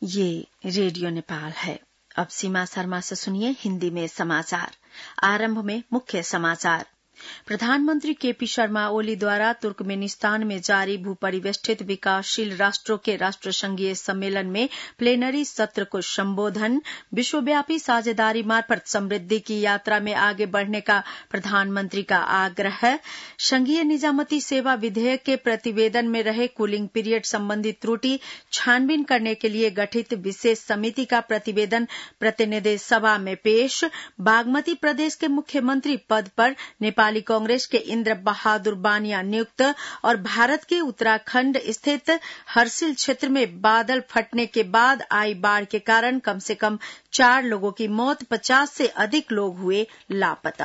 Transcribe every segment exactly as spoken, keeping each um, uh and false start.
ये रेडियो नेपाल है। अब सीमा शर्मा से सुनिए हिंदी में समाचार। आरंभ में मुख्य समाचार। प्रधानमंत्री केपी शर्मा ओली द्वारा तुर्कमेनिस्तान में जारी भूपरिवेष्टित विकासशील राष्ट्रों के राष्ट्र संघीय सम्मेलन में प्लेनरी सत्र को संबोधन। विश्वव्यापी साझेदारी मार्फत समृद्धि की यात्रा में आगे बढ़ने का प्रधानमंत्री का आग्रह। संघीय निजामती सेवा विधेयक के प्रतिवेदन में रहे कूलिंग पीरियड संबंधी त्रुटि छानबीन करने के लिए गठित विशेष समिति का प्रतिवेदन प्रतिनिधि सभा में पेश। बागमती प्रदेश के मुख्यमंत्री पद पर नेपाली कांग्रेस के इंद्र बहादुर बानिया नियुक्त। और भारत के उत्तराखंड स्थित हर्सिल क्षेत्र में बादल फटने के बाद आई बाढ़ के कारण कम से कम चार लोगों की मौत, पचास से अधिक लोग हुए लापता।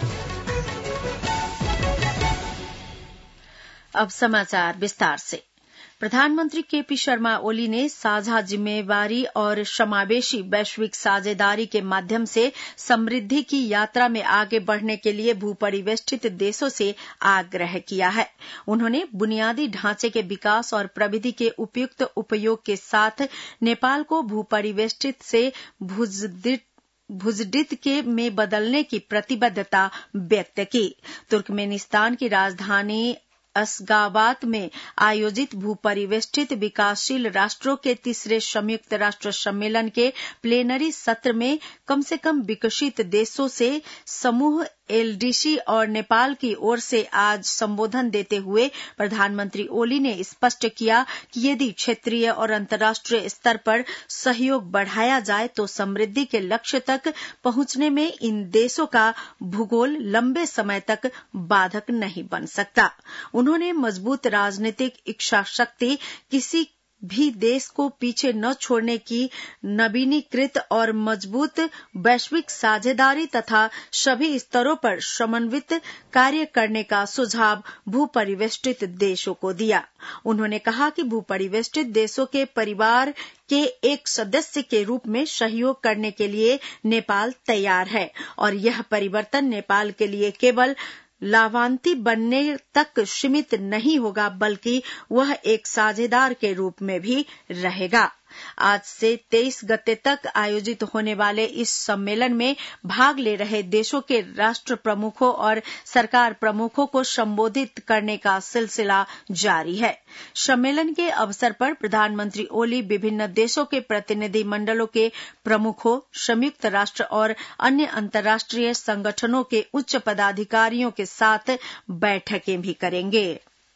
अब समाचार विस्तार से। प्रधानमंत्री केपी शर्मा ओली ने साझा जिम्मेवारी और समावेशी वैश्विक साझेदारी के माध्यम से समृद्धि की यात्रा में आगे बढ़ने के लिए भूपरिवेष्टित देशों से आग्रह किया है। उन्होंने बुनियादी ढांचे के विकास और प्रविधि के उपयुक्त उपयोग के साथ नेपाल को भूपरिवेष्टित से भुजदित भुजडित के में बदलने की प्रतिबद्धता व्यक्त की। तुर्कमेनिस्तान की राजधानी अशगाबाद में आयोजित भूपरिवेष्टित विकासशील राष्ट्रों के तीसरे संयुक्त राष्ट्र सम्मेलन के प्लेनरी सत्र में कम से कम विकसित देशों से समूह एलडीसी और नेपाल की ओर से आज संबोधन देते हुए प्रधानमंत्री ओली ने स्पष्ट किया कि यदि क्षेत्रीय और अंतर्राष्ट्रीय स्तर पर सहयोग बढ़ाया जाए तो समृद्धि के लक्ष्य तक पहुंचने में इन देशों का भूगोल लंबे समय तक बाधक नहीं बन सकता। उन्होंने मजबूत राजनीतिक इच्छा शक्ति, किसी भी देश को पीछे न छोड़ने की नवीनीकृत और मजबूत वैश्विक साझेदारी तथा सभी स्तरों पर समन्वित कार्य करने का सुझाव भूपरिवेष्टित देशों को दिया। उन्होंने कहा कि भूपरिवेष्टित देशों के परिवार के एक सदस्य के रूप में सहयोग करने के लिए नेपाल तैयार है और यह परिवर्तन नेपाल के लिए केवल लाभान्वित बनने तक सीमित नहीं होगा बल्कि वह एक साझेदार के रूप में भी रहेगा। आज से तेईस गते तक आयोजित होने वाले इस सम्मेलन में भाग ले रहे देशों के राष्ट्र प्रमुखों और सरकार प्रमुखों को संबोधित करने का सिलसिला जारी है। सम्मेलन के अवसर पर प्रधानमंत्री ओली विभिन्न देशों के प्रतिनिधि मंडलों के प्रमुखों, संयुक्त राष्ट्र और अन्य अंतर्राष्ट्रीय संगठनों के उच्च पदाधिकारियों के साथ बैठकें भी करेंगे।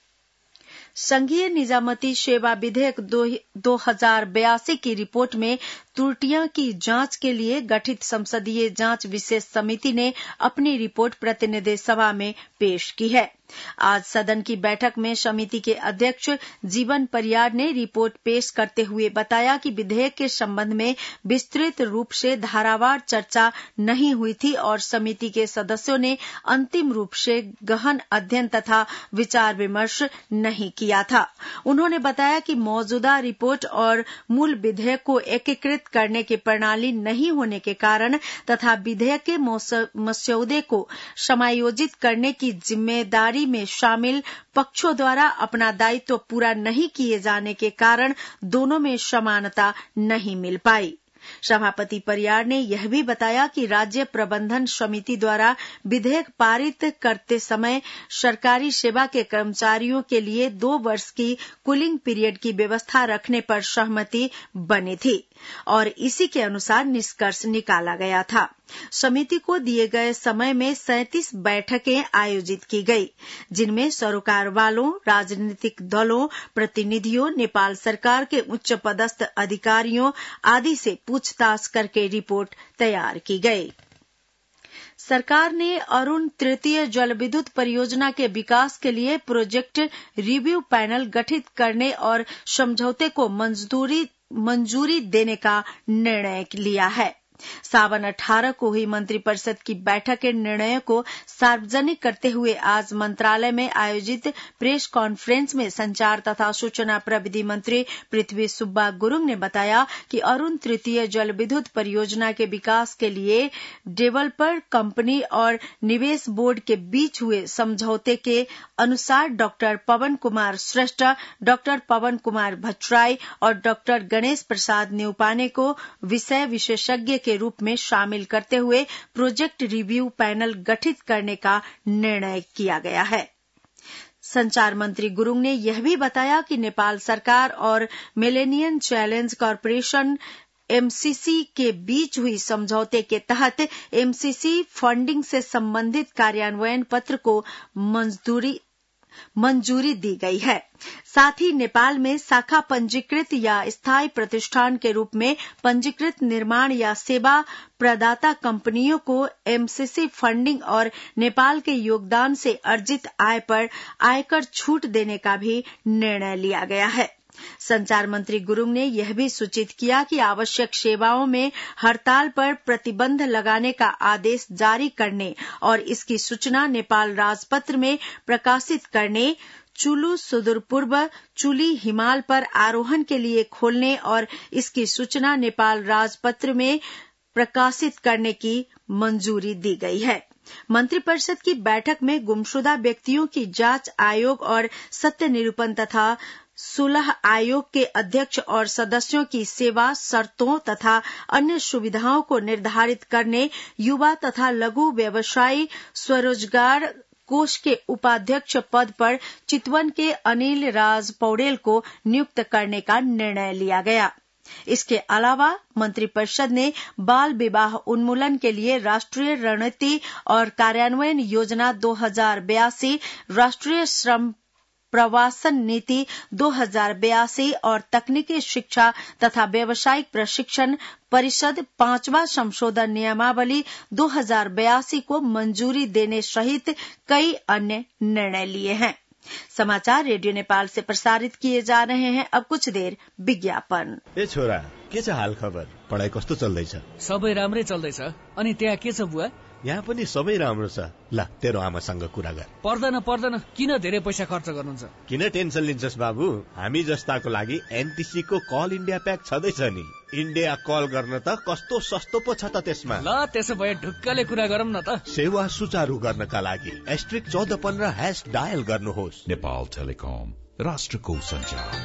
संघीय निजामती सेवा विधेयक दो हजार बयासी की रिपोर्ट में त्रुटियां की जांच के लिए गठित संसदीय जांच विशेष समिति ने अपनी रिपोर्ट प्रतिनिधि सभा में पेश की है। आज सदन की बैठक में समिति के अध्यक्ष जीवन परियार ने रिपोर्ट पेश करते हुए बताया कि विधेयक के संबंध में विस्तृत रूप से धारावार चर्चा नहीं हुई थी और समिति के सदस्यों ने अंतिम रूप से गहन अध्ययन तथा विचार विमर्श नहीं किया था। उन्होंने बताया कि मौजूदा रिपोर्ट और मूल विधेयक को एकीकृत करने की प्रणाली नहीं होने के कारण तथा विधेयक के मसौदे को समायोजित करने की जिम्मेदारी में शामिल पक्षों द्वारा अपना दायित्व पूरा नहीं किए जाने के कारण दोनों में समानता नहीं मिल पाई। सभापति परियार ने यह भी बताया कि राज्य प्रबंधन समिति द्वारा विधेयक पारित करते समय सरकारी सेवा के कर्मचारियों के लिए दो वर्ष की कूलिंग पीरियड की व्यवस्था रखने पर सहमति बनी थी और इसी के अनुसार निष्कर्ष निकाला गया था। समिति को दिए गए समय में सैंतीस बैठकें आयोजित की गई, जिनमें सरोकार वालों, राजनीतिक दलों, प्रतिनिधियों, नेपाल सरकार के उच्च पदस्थ अधिकारियों आदि से पूछताछ करके रिपोर्ट तैयार की गई। सरकार ने अरुण तृतीय जलविद्युत परियोजना के विकास के लिए प्रोजेक्ट रिव्यू पैनल गठित करने और समझौते को मंजूरी मंजूरी देने का निर्णय लिया है। सावन अठारह को हुई मंत्रिपरिषद की बैठक के निर्णयों को सार्वजनिक करते हुए आज मंत्रालय में आयोजित प्रेस कॉन्फ्रेंस में संचार तथा सूचना प्रविधि मंत्री पृथ्वी सुब्बा गुरुङ ने बताया कि अरूण तृतीय जल विद्युत परियोजना के विकास के लिए डेवलपर कंपनी और निवेश बोर्ड के बीच हुए समझौते के अनुसार डॉक्टर पवन कुमार श्रेष्ठ, डॉक्टर पवन कुमार भट्टराई और डॉक्टर गणेश प्रसाद न्यौपाने को विषय विशेषज्ञ के रूप में शामिल करते हुए प्रोजेक्ट रिव्यू पैनल गठित करने का निर्णय किया गया है। संचार मंत्री गुरुङ ने यह भी बताया कि नेपाल सरकार और मिलेनियम चैलेंज कॉर्पोरेशन एमसीसी के बीच हुई समझौते के तहत एमसीसी फंडिंग से संबंधित कार्यान्वयन पत्र को मंजूरी मंजूरी दी गई है। साथ ही नेपाल में शाखा पंजीकृत या स्थायी प्रतिष्ठान के रूप में पंजीकृत निर्माण या सेवा प्रदाता कंपनियों को एमसीसी फंडिंग और नेपाल के योगदान से अर्जित आय पर आयकर छूट देने का भी निर्णय लिया गया है। संचार मंत्री गुरुङ ने यह भी सूचित किया कि आवश्यक सेवाओं में हड़ताल पर प्रतिबंध लगाने का आदेश जारी करने और इसकी सूचना नेपाल राजपत्र में प्रकाशित करने, चुलू सुदूर पूर्व चुली हिमाल पर आरोहण के लिए खोलने और इसकी सूचना नेपाल राजपत्र में प्रकाशित करने की मंजूरी दी गई है। मंत्रिपरिषद की बैठक में गुमशुदा व्यक्तियों की जांच आयोग और सत्य निरूपण तथा सुलह आयोग के अध्यक्ष और सदस्यों की सेवा शर्तों तथा अन्य सुविधाओं को निर्धारित करने, युवा तथा लघु व्यवसायी स्वरोजगार कोष के उपाध्यक्ष पद पर चितवन के अनिल राज पौडेल को नियुक्त करने का निर्णय लिया गया। इसके अलावा मंत्रिपरिषद ने बाल विवाह उन्मूलन के लिए राष्ट्रीय रणनीति और कार्यान्वयन योजना दो हजार बयासी, राष्ट्रीय श्रम प्रवासन नीति दो हजार बयासी और तकनीकी शिक्षा तथा व्यावसायिक प्रशिक्षण परिषद पांचवा संशोधन नियमावली दो हजार बयासी को मंजूरी देने सहित कई अन्य निर्णय लिए हैं। समाचार रेडियो नेपाल से प्रसारित किए जा रहे हैं। अब कुछ देर विज्ञापन। ए छोरा, के छ हाल खबर? पढाइ कस्तो चल्दैछ? सबै राम्रै चल्दैछ। अनि त्यहाँ के छ बुवा? यहाँ पनि सबै राम्रो छ। ल तेरो आमासँग कुरा गर। पर्दैन पर्दैन, किन धेरै पैसा खर्च गर्नुहुन्छ? किन टेन्सन लिन्छस् बाबु? हामी जस्ताको लागि एनटीसी को कल इन्डिया प्याक छँदैछ नि। इन्डिया कल गर्न त कस्तो सस्तो पो छ त त्यसमा। ल त्यसो भए ढुक्कले कुरा गरौँ न त। सेवा सुचारू गर्नका लागि एस्ट्रिक चौध पन्ध्र हैश डायल गर्नुहोस्। नेपाल टेलिकम, राष्ट्रको संचार।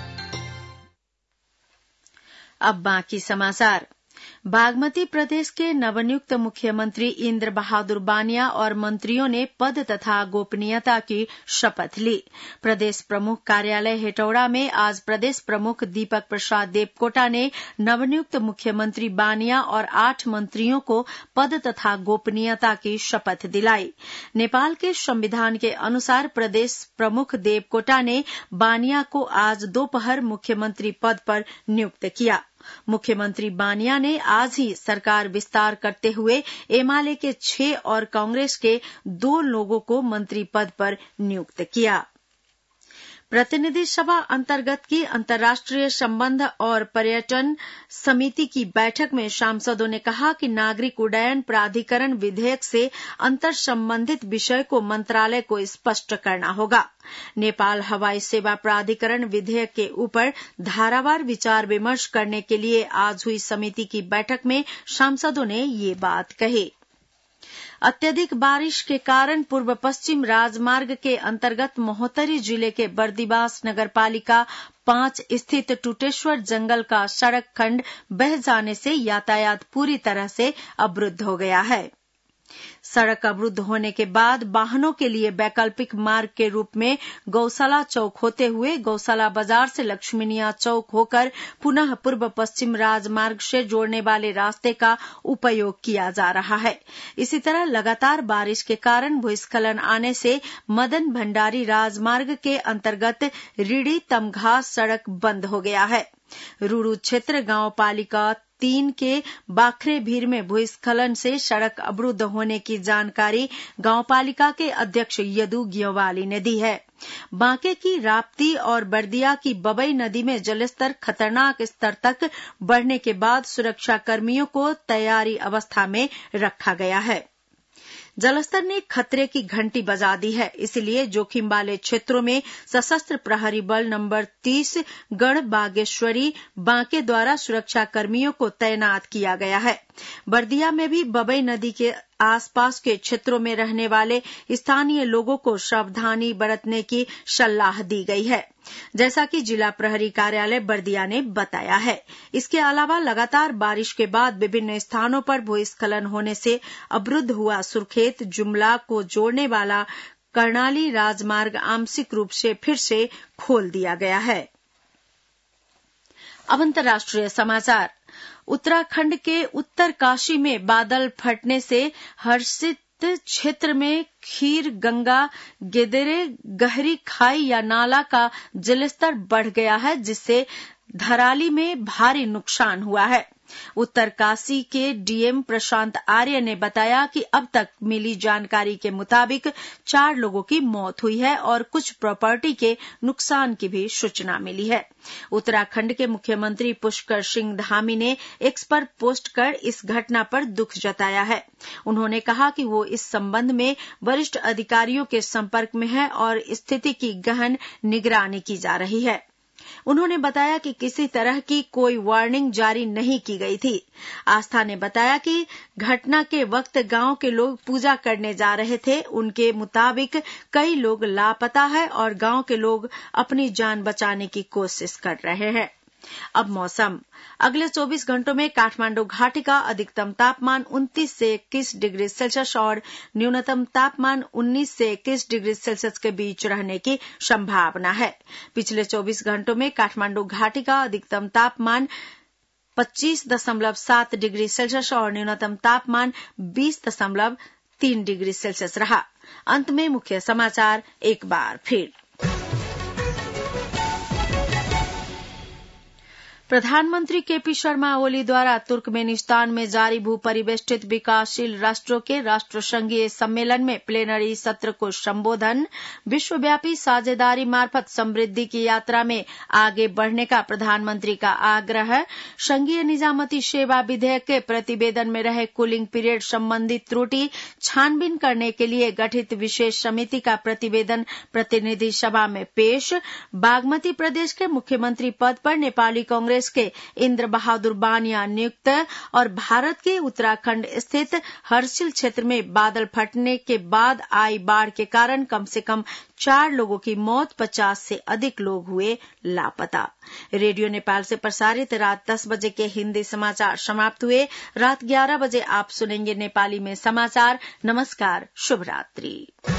अब बाकी समाचार। बागमती प्रदेश के नवनियुक्त मुख्यमंत्री इंद्र बहादुर बानिया और मंत्रियों ने पद तथा गोपनीयता की शपथ ली। प्रदेश प्रमुख कार्यालय हेटौड़ा में आज प्रदेश प्रमुख दीपक प्रसाद देवकोटा ने नवनियुक्त मुख्यमंत्री बानिया और आठ मंत्रियों को पद तथा गोपनीयता की शपथ दिलाई। नेपाल के संविधान के अनुसार प्रदेश प्रमुख देवकोटा ने बानिया को आज दोपहर मुख्यमंत्री पद पर नियुक्त किया। मुख्यमंत्री बानिया ने आज ही सरकार विस्तार करते हुए एमाले के छह और कांग्रेस के दो लोगों को मंत्री पद पर नियुक्त किया। प्रतिनिधि सभा अंतर्गत की अंतर्राष्ट्रीय संबंध और पर्यटन समिति की बैठक में सांसदों ने कहा कि नागरिक उड्डयन प्राधिकरण विधेयक से अंतर संबंधित विषय को मंत्रालय को स्पष्ट करना होगा। नेपाल हवाई सेवा प्राधिकरण विधेयक के ऊपर धारावार विचार विमर्श करने के लिए आज हुई समिति की बैठक में सांसदों ने ये बात कही। अत्यधिक बारिश के कारण पूर्व पश्चिम राजमार्ग के अंतर्गत महोत्तरी जिले के बर्दिवास नगरपालिका पांच स्थित टूटेश्वर जंगल का सड़क खंड बह जाने से यातायात पूरी तरह से अवरुद्ध हो गया है। सड़क अवरुद्ध होने के बाद वाहनों के लिए वैकल्पिक मार्ग के रूप में गौशाला चौक होते हुए गौशाला बाजार से लक्ष्मीनिया चौक होकर पुनः पूर्व पश्चिम राजमार्ग से जोड़ने वाले रास्ते का उपयोग किया जा रहा है। इसी तरह लगातार बारिश के कारण भूस्खलन आने से मदन भंडारी राजमार्ग के अंतर्गत रीड़ी तमघास सड़क बंद हो गया है। रूरू क्षेत्र गांव पालिका तीन के बाखरे भीर में भूस्खलन से सड़क अवरुद्ध होने की जानकारी गांव पालिका के अध्यक्ष यदु गियोवाली ने दी है। बांके की राप्ती और बर्दिया की बबई नदी में जलस्तर खतरनाक स्तर तक बढ़ने के बाद सुरक्षा कर्मियों को तैयारी अवस्था में रखा गया है। जलस्तर ने खतरे की घंटी बजा दी है, इसलिए जोखिम वाले क्षेत्रों में सशस्त्र प्रहरी बल नंबर तीस गढ़ बागेश्वरी बांके द्वारा सुरक्षा कर्मियों को तैनात किया गया है। बर्दिया में भी बबई नदी के आसपास के क्षेत्रों में रहने वाले स्थानीय लोगों को सावधानी बरतने की सलाह दी गई है, जैसा कि जिला प्रहरी कार्यालय बर्दिया ने बताया है। इसके अलावा लगातार बारिश के बाद विभिन्न स्थानों पर भूस्खलन होने से अवरुद्ध हुआ सुर्खेत जुमला को जोड़ने वाला कर्णाली राजमार्ग आंशिक रूप से फिर से खोल दिया गया है। अब अंतर्राष्ट्रीय समाचार। उत्तराखंड के उत्तरकाशी में बादल फटने से हर्षित क्षेत्र में खीर गंगा गेदरे गहरी खाई या नाला का जलस्तर बढ़ गया है, जिससे धराली में भारी नुकसान हुआ है। उत्तरकाशी के डीएम प्रशांत आर्य ने बताया कि अब तक मिली जानकारी के मुताबिक चार लोगों की मौत हुई है और कुछ प्रॉपर्टी के नुकसान की भी सूचना मिली है। उत्तराखंड के मुख्यमंत्री पुष्कर सिंह धामी ने एक्स पर पोस्ट कर इस घटना पर दुख जताया है। उन्होंने कहा कि वो इस संबंध में वरिष्ठ अधिकारियों के संपर्क में है और स्थिति की गहन निगरानी की जा रही है। उन्होंने बताया कि किसी तरह की कोई वार्निंग जारी नहीं की गई थी। आस्था ने बताया कि घटना के वक्त गांव के लोग पूजा करने जा रहे थे। उनके मुताबिक कई लोग लापता है और गांव के लोग अपनी जान बचाने की कोशिश कर रहे हैं। अब मौसम। अगले चौबीस घंटों में काठमांडू घाटी का अधिकतम तापमान उनतीस से इक्कीस डिग्री सेल्सियस और न्यूनतम तापमान उन्नीस से इक्कीस डिग्री सेल्सियस के बीच रहने की संभावना है। पिछले चौबीस घंटों में काठमांडू घाटी का अधिकतम तापमान पच्चीस दशमलव सात डिग्री सेल्सियस और न्यूनतम तापमान बीस दशमलव तीन डिग्री सेल्सियस रहा। अंत में मुख्य समाचार एक बार फिर। प्रधानमंत्री केपी शर्मा ओली द्वारा तुर्कमेनिस्तान में जारी भू परिवेष्टित विकासशील राष्ट्रों के राष्ट्रसंघीय सम्मेलन में प्लेनरी सत्र को संबोधन। विश्वव्यापी साझेदारी मार्फत समृद्धि की यात्रा में आगे बढ़ने का प्रधानमंत्री का आग्रह। संघीय निजामती सेवा विधेयक के प्रतिवेदन में रहे कूलिंग पीरियड संबंधी त्रुटि छानबीन करने के लिए गठित विशेष समिति का प्रतिवेदन प्रतिनिधि सभा में पेश। बागमती प्रदेश के मुख्यमंत्री पद पर नेपाली कांग्रेस के इंद्र बहादुर बानिया नियुक्त। और भारत के उत्तराखंड स्थित हर्षिल क्षेत्र में बादल फटने के बाद आई बाढ़ के कारण कम से कम चार लोगों की मौत, पचास से अधिक लोग हुए लापता। रेडियो नेपाल से प्रसारित रात दस बजे के हिंदी समाचार समाप्त हुए। रात ग्यारह बजे आप सुनेंगे नेपाली में समाचार। नमस्कार, शुभ रात्रि।